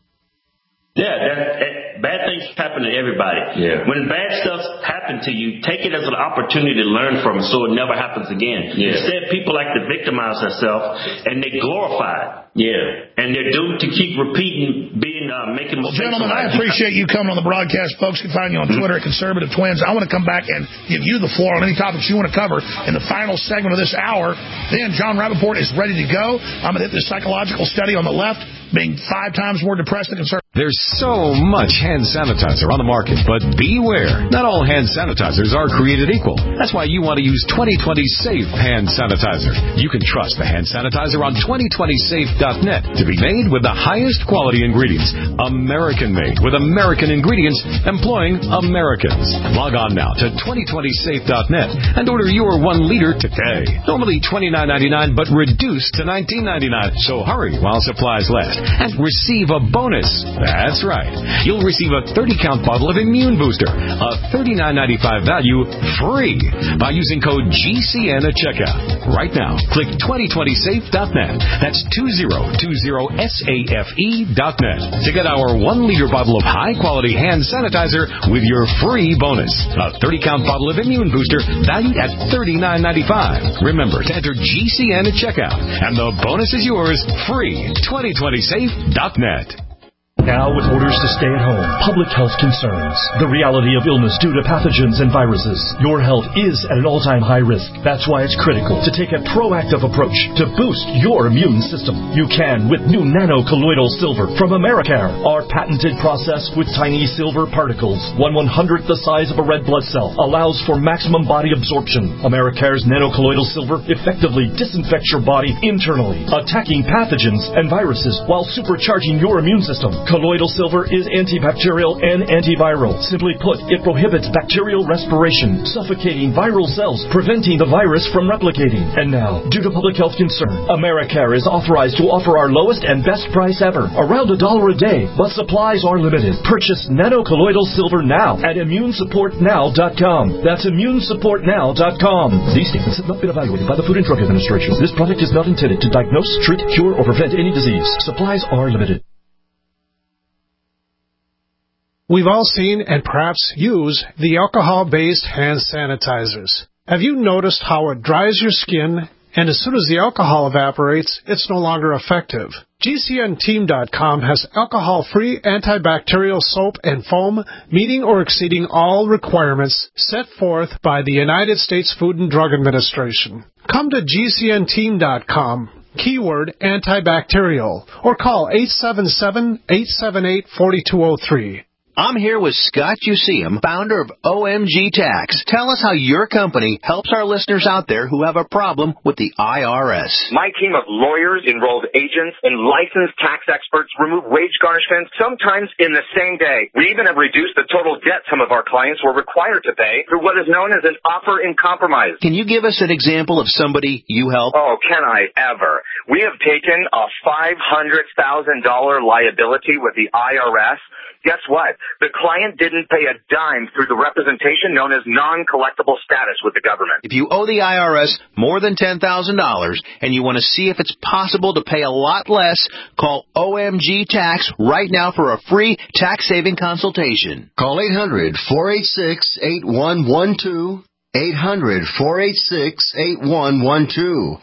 Yeah, bad things happen to everybody. Yeah. When bad stuff happens to you, take it as an opportunity to learn from it so it never happens again. Yeah. Instead, people like to victimize themselves, and they glorify it. Yeah. And they're doomed to keep repeating, making mistakes. Well, gentlemen, I appreciate you coming on the broadcast. Folks can find you on Twitter at Conservative Twins. I want to come back and give you the floor on any topics you want to cover in the final segment of this hour. Then John Rappaport is ready to go. I'm going to hit the psychological study on the left, being 5 times more depressed than conservative. There's so much hand sanitizer on the market, but beware. Not all hand sanitizers are created equal. That's why you want to use 2020 Safe Hand Sanitizer. You can trust the hand sanitizer on 2020safe.net to be made with the highest quality ingredients. American-made with American ingredients, employing Americans. Log on now to 2020safe.net and order your 1 liter today. Normally $29.99, but reduced to $19.99. So hurry while supplies last and receive a bonus. That's right. You'll receive a 30-count bottle of Immune Booster, a $39.95 value, free by using code GCN at checkout. Right now, click 2020safe.net. That's 2020safe.net to get our 1 liter bottle of high-quality hand sanitizer with your free bonus. A 30-count bottle of Immune Booster valued at $39.95. Remember to enter GCN at checkout, and the bonus is yours, free. 2020safe.net. Now, with orders to stay at home, public health concerns, the reality of illness due to pathogens and viruses, your health is at an all-time high risk. That's why it's critical to take a proactive approach to boost your immune system. You can with new nano-colloidal silver from Americare. Our patented process with tiny silver particles, 1/100th the size of a red blood cell, allows for maximum body absorption. Americare's nano-colloidal silver effectively disinfects your body internally, attacking pathogens and viruses while supercharging your immune system. Colloidal silver is antibacterial and antiviral. Simply put, it prohibits bacterial respiration, suffocating viral cells, preventing the virus from replicating. And now, due to public health concern, Americare is authorized to offer our lowest and best price ever, around $1 a day, but supplies are limited. Purchase nano-colloidal silver now at immunesupportnow.com. That's immunesupportnow.com. These statements have not been evaluated by the Food and Drug Administration. This product is not intended to diagnose, treat, cure, or prevent any disease. Supplies are limited. We've all seen and perhaps use the alcohol-based hand sanitizers. Have you noticed how it dries your skin, and as soon as the alcohol evaporates, it's no longer effective? GCNteam.com has alcohol-free antibacterial soap and foam meeting or exceeding all requirements set forth by the United States Food and Drug Administration. Come to GCNteam.com. Keyword antibacterial, or call 877-878-4203. I'm here with Scott Useum, founder of OMG Tax. Tell us how your company helps our listeners out there who have a problem with the IRS. My team of lawyers, enrolled agents, and licensed tax experts remove wage garnishments, sometimes in the same day. We even have reduced the total debt some of our clients were required to pay through what is known as an offer in compromise. Can you give us an example of somebody you help? Oh, can I ever? We have taken a $500,000 liability with the IRS. Guess what? The client didn't pay a dime through the representation known as non-collectible status with the government. If you owe the IRS more than $10,000 and you want to see if it's possible to pay a lot less, call OMG Tax right now for a free tax-saving consultation. Call 800-486-8112. 800-486-8112.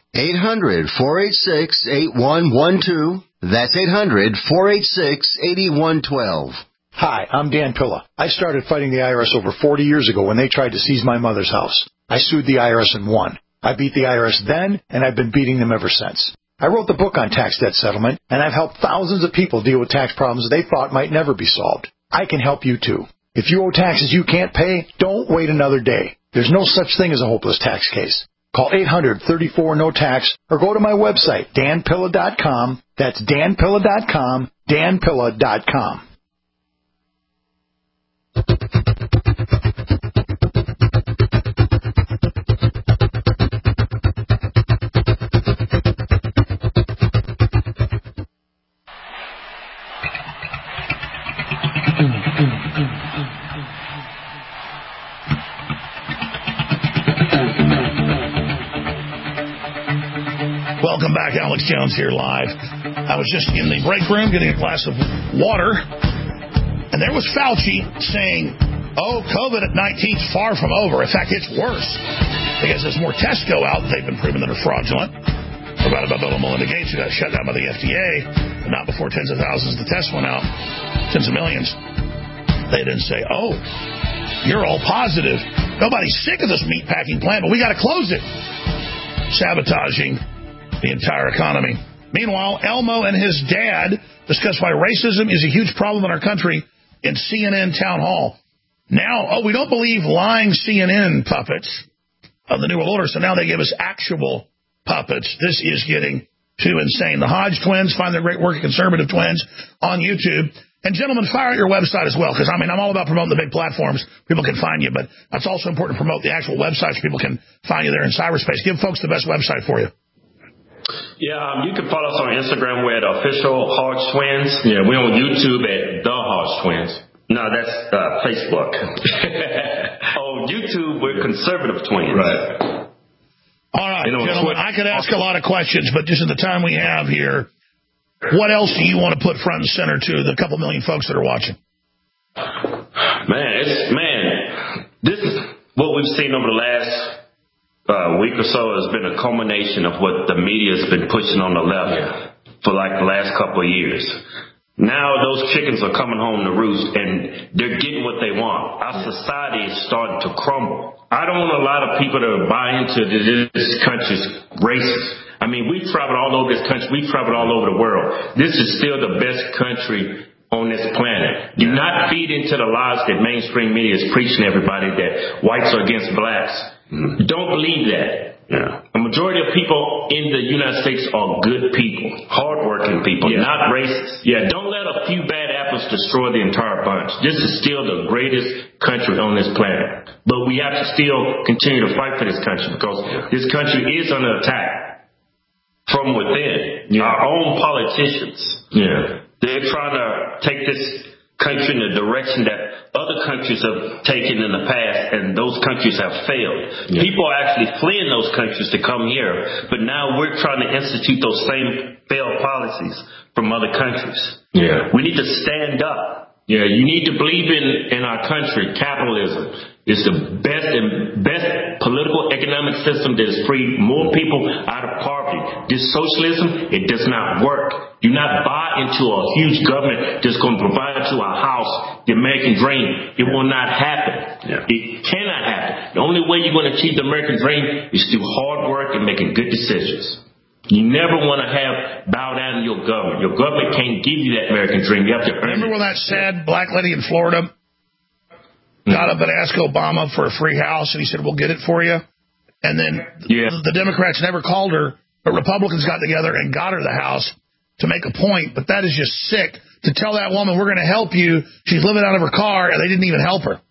800-486-8112. That's 800-486-8112. Hi, I'm Dan Pilla. I started fighting the IRS over 40 years ago when they tried to seize my mother's house. I sued the IRS and won. I beat the IRS then, and I've been beating them ever since. I wrote the book on tax debt settlement, and I've helped thousands of people deal with tax problems they thought might never be solved. I can help you too. If you owe taxes you can't pay, don't wait another day. There's no such thing as a hopeless tax case. Call 800-34-NO-TAX or go to my website, danpilla.com. That's danpilla.com, danpilla.com. Welcome back. Alex Jones here live. I was just in the break room getting a glass of water, and there was Fauci saying, oh, COVID-19 is far from over. In fact, it's worse because as more tests go out, they've been proven that are fraudulent. About Bill and Melinda Gates, who got shut down by the FDA, but not before tens of thousands of tests went out, tens of millions. They didn't say, oh, you're all positive. Nobody's sick of this meatpacking plant, but we got to close it. Sabotaging the entire economy. Meanwhile, Elmo and his dad discuss why racism is a huge problem in our country in CNN Town Hall. Now, we don't believe lying CNN puppets of the New World Order, so now they give us actual puppets. This is getting too insane. The Hodge twins, find their great work at Conservative Twins on YouTube. And gentlemen, fire out your website as well, because I'm all about promoting the big platforms. People can find you, but it's also important to promote the actual websites so people can find you there in cyberspace. Give folks the best website for you. Yeah, you can follow us on Instagram. We're at Official Hodge Twins. Yeah, we're on YouTube at The Hodge Twins. No, that's Facebook. On YouTube, we're Conservative Twins. Right. All right, gentlemen, I could ask a lot of questions, but just in the time we have here, what else do you want to put front and center to the couple million folks that are watching? This is what we've seen over the last week or so has been a culmination of what the media has been pushing on the left for like the last couple of years. Now those chickens are coming home to roost, and they're getting what they want. Our society is starting to crumble. I don't want a lot of people to buy into this country's racist. I mean, we traveled all over this country. We traveled all over the world. This is still the best country on this planet. Do not feed into the lies that mainstream media is preaching everybody that whites are against blacks. Don't believe that. Yeah. A majority of people in the United States are good people, hardworking people, not racist. Yeah, don't let a few bad apples destroy the entire bunch. This is still the greatest country on this planet. But we have to still continue to fight for this country because this country is under attack from within. Our own politicians. They're trying to take this country in the direction that other countries have taken in the past, and those countries have failed. People are actually fleeing those countries to come here, but now we're trying to institute those same failed policies from other countries. We need to stand up. You need to believe in our country. Capitalism is the best political economic system that has freed more people out of poverty. This socialism, it does not work. Do not buy into a huge government that's going to provide to our house the American dream. It will not happen. It cannot happen. The only way you're going to achieve the American dream is through hard work and making good decisions. You never want to bow down to your government. Your government can't give you that American dream. You have to earn it. Remember when that sad black lady in Florida got up and asked Obama for a free house, and he said, we'll get it for you? And then the Democrats never called her, but Republicans got together and got her the house to make a point. But that is just sick, to tell that woman, we're going to help you. She's living out of her car, and they didn't even help her.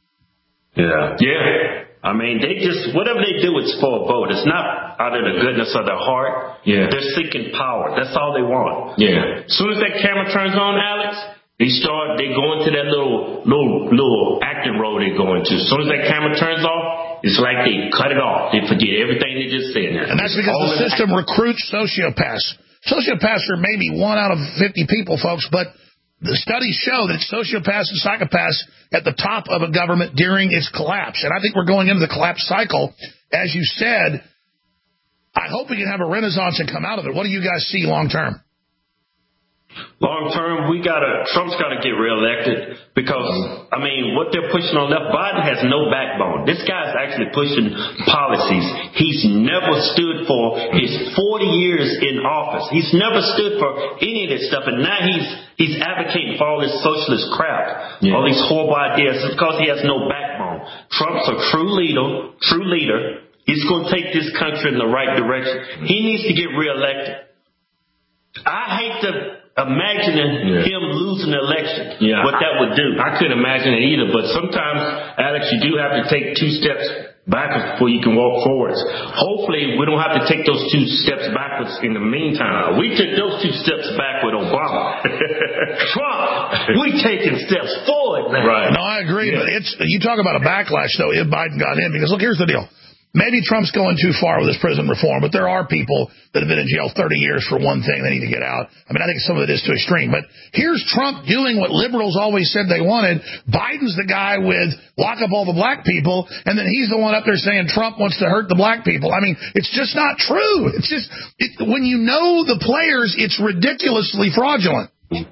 I mean, they just, whatever they do, it's for a vote. It's not out of the goodness of their heart. They're seeking power. That's all they want. As soon as that camera turns on, Alex, they go into that little acting role they go into. As soon as that camera turns off, it's like they cut it off. They forget everything they just said. And that's because the system recruits sociopaths. Sociopaths are maybe 1 out of 50 people, folks, but the studies show that sociopaths and psychopaths at the top of a government during its collapse. And I think we're going into the collapse cycle. As you said, I hope we can have a renaissance and come out of it. What do you guys see long term? Long term, Trump's got to get reelected because, I mean, what they're pushing on left, Biden has no backbone. This guy's actually pushing policies he's never stood for his 40 years in office. He's never stood for any of this stuff, and now he's advocating for all this socialist crap, all these horrible ideas. It's because he has no backbone. Trump's a true leader. He's going to take this country in the right direction. He needs to get reelected. I hate to imagine him losing the election, what that would do. I couldn't imagine it either, but sometimes, Alex, you do have to take 2 steps backwards before you can walk forwards. Hopefully, we don't have to take those 2 steps backwards in the meantime. We took those 2 steps back with Obama. Trump, we taking steps forward now. No, I agree, but you talk about a backlash, though, if Biden got in, because, look, here's the deal. Maybe Trump's going too far with his prison reform, but there are people that have been in jail 30 years for one thing. They need to get out. I mean, I think some of it is too extreme. But here's Trump doing what liberals always said they wanted. Biden's the guy with lock up all the black people, and then he's the one up there saying Trump wants to hurt the black people. I mean, it's just not true. It's just, when you know the players, it's ridiculously fraudulent.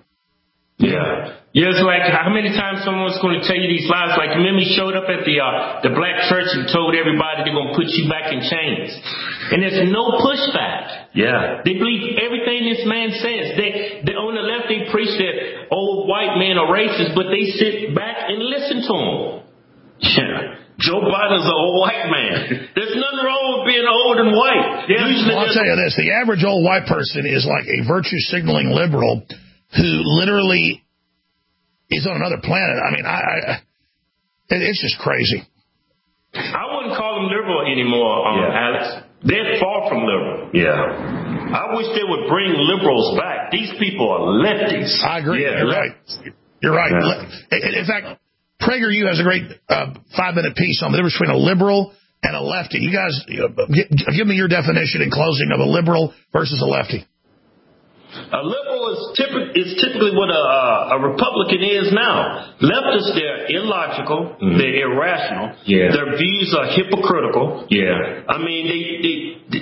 It's like how many times someone's going to tell you these lies. Like, remember he showed up at the black church and told everybody they're going to put you back in chains. And there's no pushback. They believe everything this man says. They on the left, they preach that old white men are racist, but they sit back and listen to him. Joe Biden's an old white man. There's nothing wrong with being old and white. I'll tell you this. The average old white person is like a virtue signaling liberal who literally is on another planet. I mean, it's just crazy. I wouldn't call them liberal anymore, Alex. They're far from liberal. I wish they would bring liberals back. These people are lefties. I agree. You're right. In fact, PragerU has a great 5-minute piece on the difference between a liberal and a lefty. You guys, give me your definition in closing of a liberal versus a lefty. A liberal is typically what a Republican is now. Leftists, they're illogical, they're irrational, their views are hypocritical. I mean,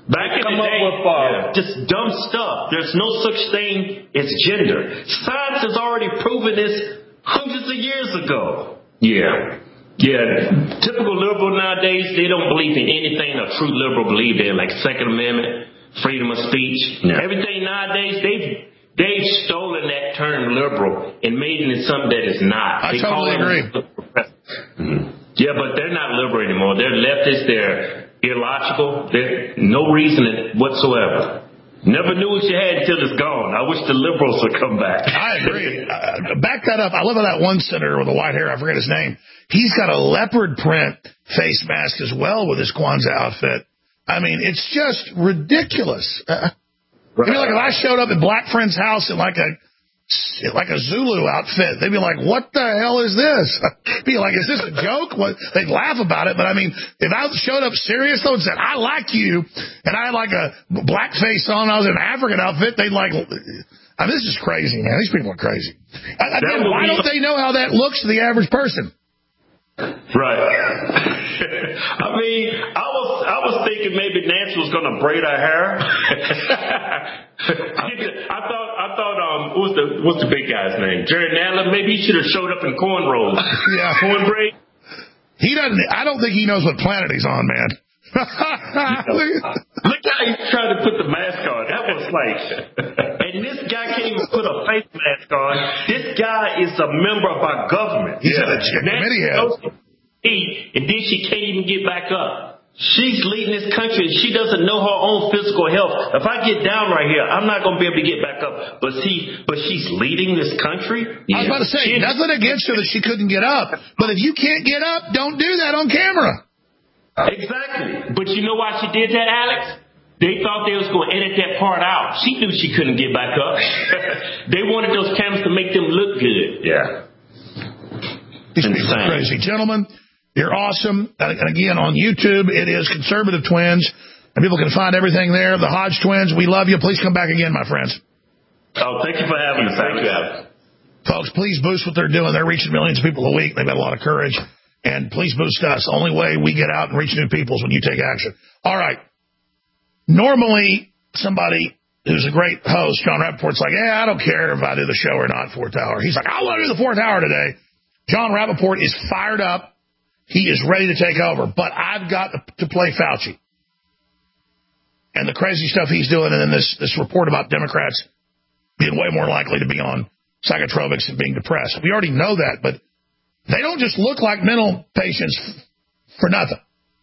Back in the day, just dumb stuff. There's no such thing as gender. Science has already proven this hundreds of years ago. Yeah. Typical liberal nowadays, they don't believe in anything a true liberal believes in, like Second Amendment, freedom of speech. Yeah. Everything nowadays, they've stolen that term liberal and made it into something that is not. I totally agree. Yeah, but they're not liberal anymore. They're leftist. They're illogical. There's no reasoning whatsoever. Never knew what you had until it's gone. I wish the liberals would come back. I agree. Back that up. I love how that one senator with the white hair, I forget his name, he's got a leopard print face mask as well with his Kwanzaa outfit. I mean, it's just ridiculous. I mean, like if I showed up at Black Friend's house in like a Zulu outfit, they'd be like, what the hell is this? Be like, is this a joke? What? They'd laugh about it. But I mean, if I showed up serious though and said, I like you, and I had like a blackface on, I was in an African outfit, they'd like, I mean, this is crazy, man. These people are crazy. Again, why don't they know how that looks to the average person? Right. I mean, I was thinking maybe Nancy was going to braid her hair. I thought what's the big guy's name? Jerry Nadler. Maybe he should have showed up in cornrows. Yeah, corn braid. He doesn't. I don't think he knows what planet he's on, man. Look how he tried to put the mask on. That was like, and this guy can't even put a face mask on. This guy is a member of our government. He's a committee head. And then she can't even get back up. She's leading this country and she doesn't know her own physical health. If I get down right here, I'm not going to be able to get back up. But she's leading this country. I was about to say, nothing against her that she couldn't get up. But if you can't get up, don't do that on camera. Exactly. But you know why she did that, Alex? They thought they was going to edit that part out. She knew she couldn't get back up. They wanted those cameras to make them look good. Yeah. These people are crazy. Gentlemen, you're awesome. And again, on YouTube, it is Conservative Twins. And people can find everything there. The Hodge Twins, we love you. Please come back again, my friends. Oh, thank you for having us. Thank you, Alex. Folks, please boost what they're doing. They're reaching millions of people a week. They've got a lot of courage. And please boost us. The only way we get out and reach new people is when you take action. All right. Normally, somebody who's a great host, John Rappaport's like, I don't care if I do the show or not, fourth hour. He's like, I want to do the fourth hour today. John Rappaport is fired up. He is ready to take over. But I've got to play Fauci. And the crazy stuff he's doing, and then this report about Democrats being way more likely to be on psychotropics and being depressed. We already know that, but they don't just look like mental patients for nothing.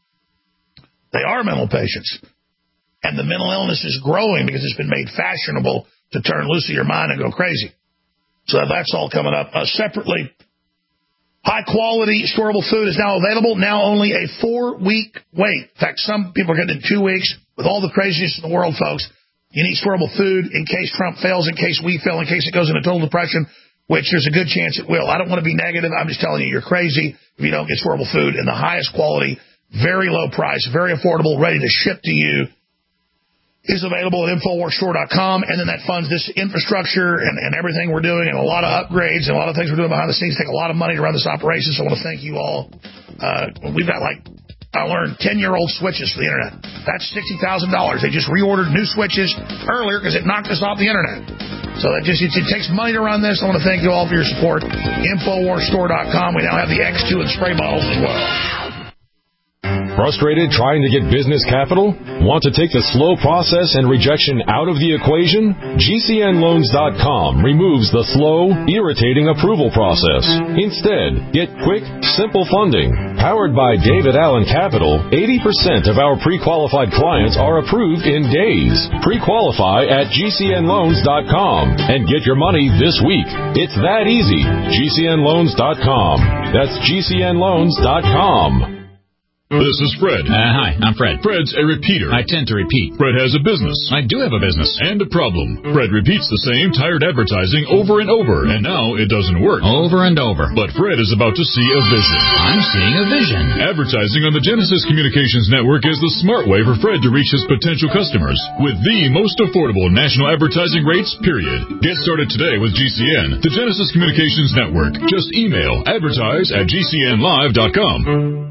They are mental patients. And the mental illness is growing because it's been made fashionable to turn loose of your mind and go crazy. So that's all coming up. Separately, high-quality storable food is now available, now only a 4-week wait. In fact, some people are getting it in 2 weeks. With all the craziness in the world, folks, you need storable food in case Trump fails, in case we fail, in case it goes into total depression, which there's a good chance it will. I don't want to be negative. I'm just telling you, you're crazy if you don't get storable food in the highest quality, very low price, very affordable, ready to ship to you. Is available at InfoWarsStore.com, and then that funds this infrastructure and everything we're doing, and a lot of upgrades and a lot of things we're doing behind the scenes. Take a lot of money to run this operation, so I want to thank you all. We've got, I learned 10-year-old switches for the internet. That's $60,000. They just reordered new switches earlier because it knocked us off the internet. So it takes money to run this. I want to thank you all for your support. InfoWarsStore.com. We now have the X2 and spray bottles as well. Frustrated trying to get business capital? Want to take the slow process and rejection out of the equation? GCNLoans.com removes the slow, irritating approval process. Instead, get quick, simple funding. Powered by David Allen Capital, 80% of our pre-qualified clients are approved in days. Pre-qualify at GCNLoans.com and get your money this week. It's that easy. GCNLoans.com. That's GCNLoans.com. This is Fred. Hi, I'm Fred. Fred's a repeater. I tend to repeat. Fred has a business. I do have a business. And a problem. Fred repeats the same tired advertising over and over, and now it doesn't work. Over and over. But Fred is about to see a vision. I'm seeing a vision. Advertising on the Genesis Communications Network is the smart way for Fred to reach his potential customers with the most affordable national advertising rates, period. Get started today with GCN, the Genesis Communications Network. Just email advertise@GCNlive.com.